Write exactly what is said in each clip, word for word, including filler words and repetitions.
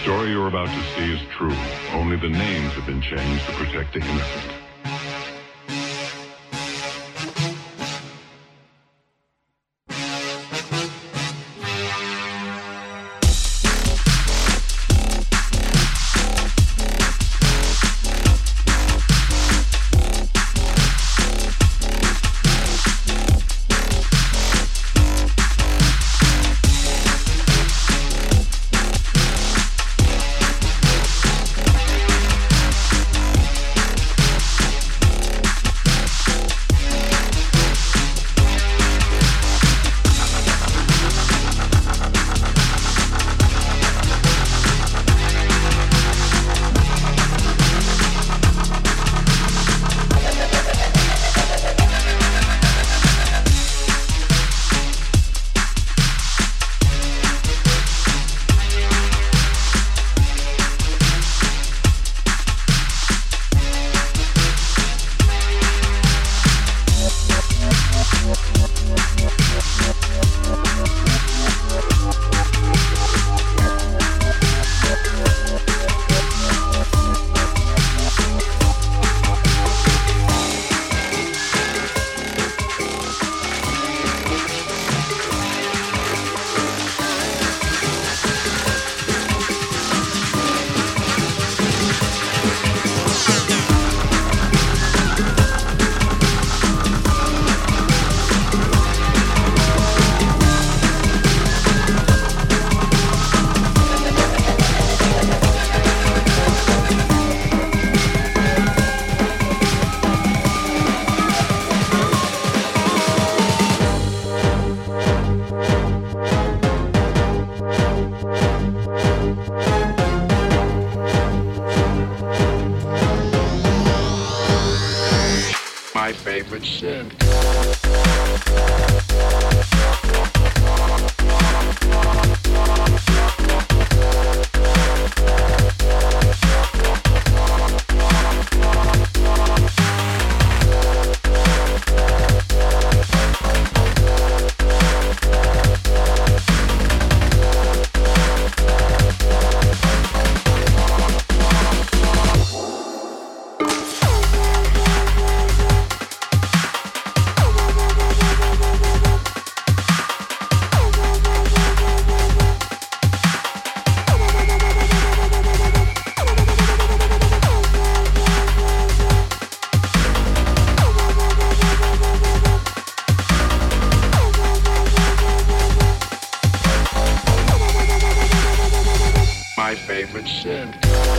story you're about to see is true. Only the names have been changed to protect the innocent. My favorite sin. My favorite sin.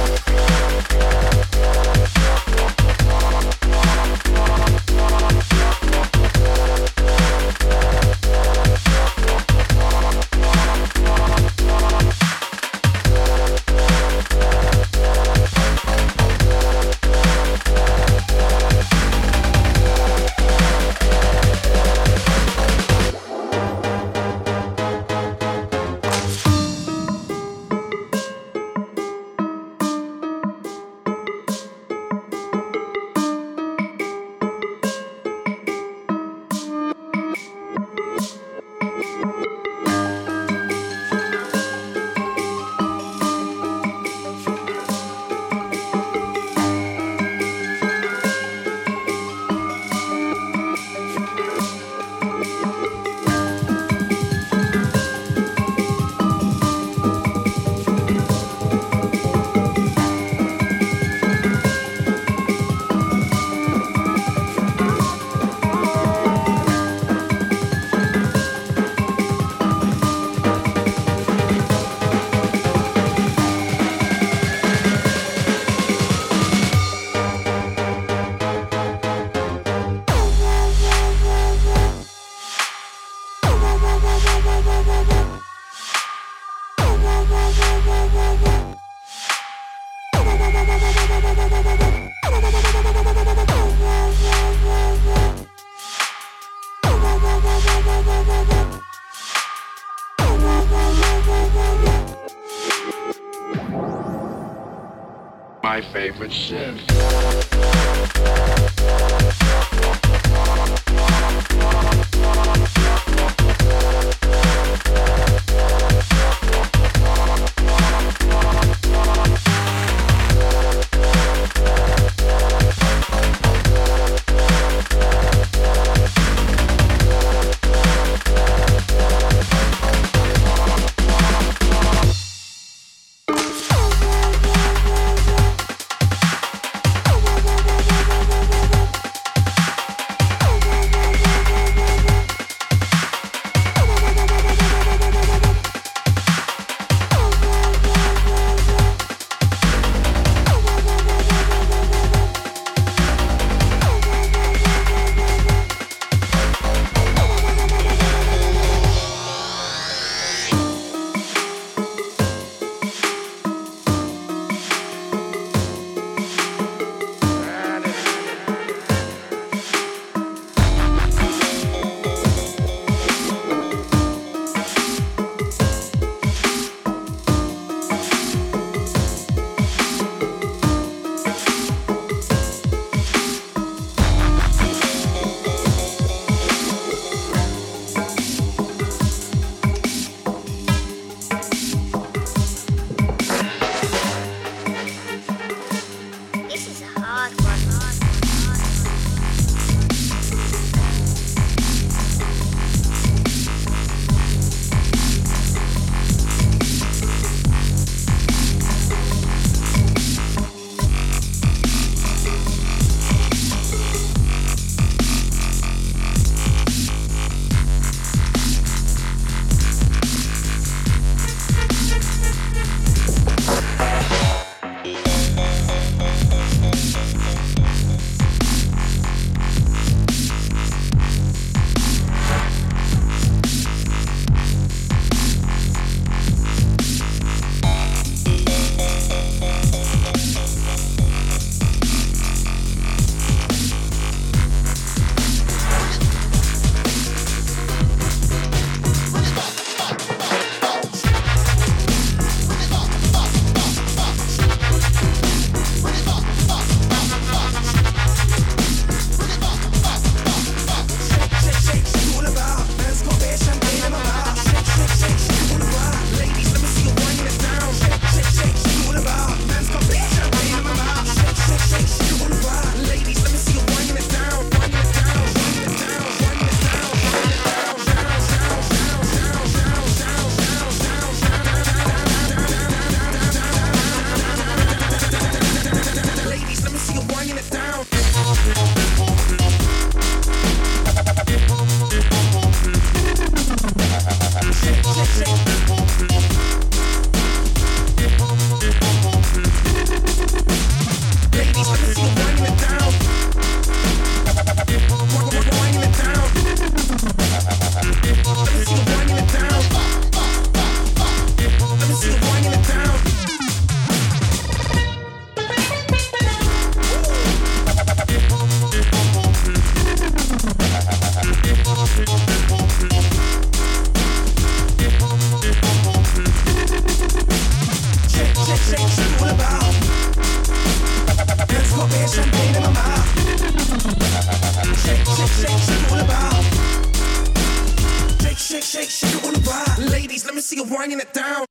My favorite sin. shake, shake it on the ride. Ladies, let me see you winding it down.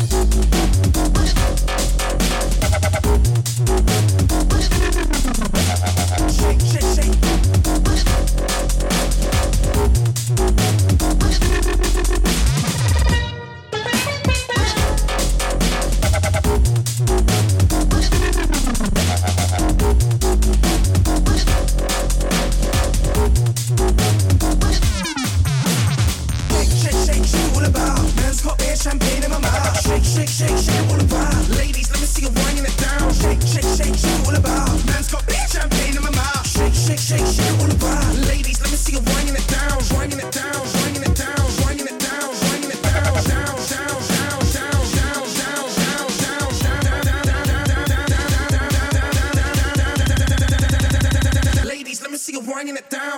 Shake, shake, shake. Champagne in my mouth. Shake, shake, shake, shake it all about. Ladies, let me see you winding it down. Shake, shake, shake, shake it all about. Man's got big champagne in my mouth. Shake, shake, shake, shake it all about. Ladies, let me see you winding it down. Winding it down, winding it down, winding it down, winding it down, down, down, down, down, down, down, down, down, down. Ladies, let me see you winding it down.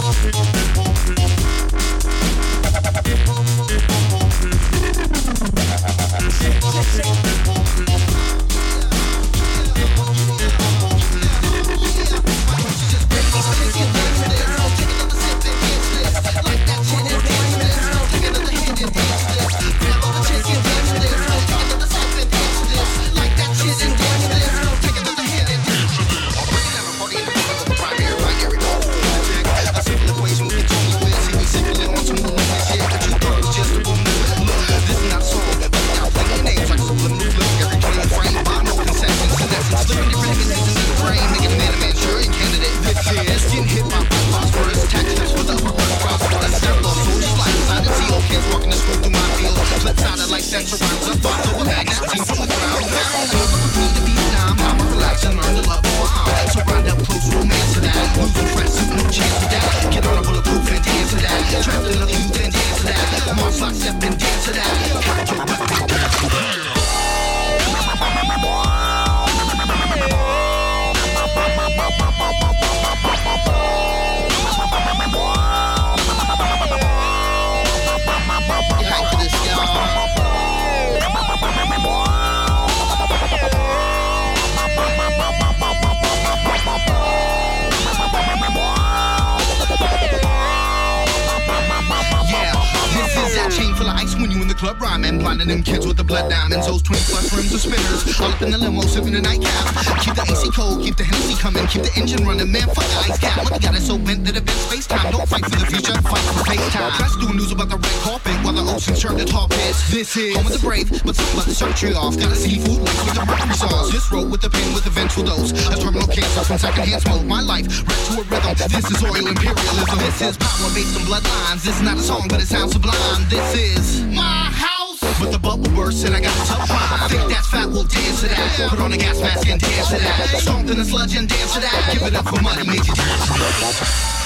Club rhyming, blinding them kids with the blood diamonds. Those twenty plus rims of spinners, all up in the limo, sipping the nightcap. Keep the A C cold, keep the Hennessy coming, keep the engine running. Man, fuck the ice cap. Look, you got it so bent that it bent space time. Don't fight for the future, fight for FaceTime. Press doing news about the red carpet while the ocean shirt the top hits. This is home of the brave, but some let the surgery off. Got a seafood link with the mercury sauce. This road with the pain with eventual dose. A terminal cancer from secondhand smoke. My life, right to a rhythm. This is oil imperialism. This is power based on bloodlines. This is not a song, but it sounds sublime. This is my house. But the bubble bursts and I got a tough rhyme. Think that's fat, we'll dance to that. Put on a gas mask and dance to that. Stomped in the sludge and dance to that. Give it up for money, make it dance to that.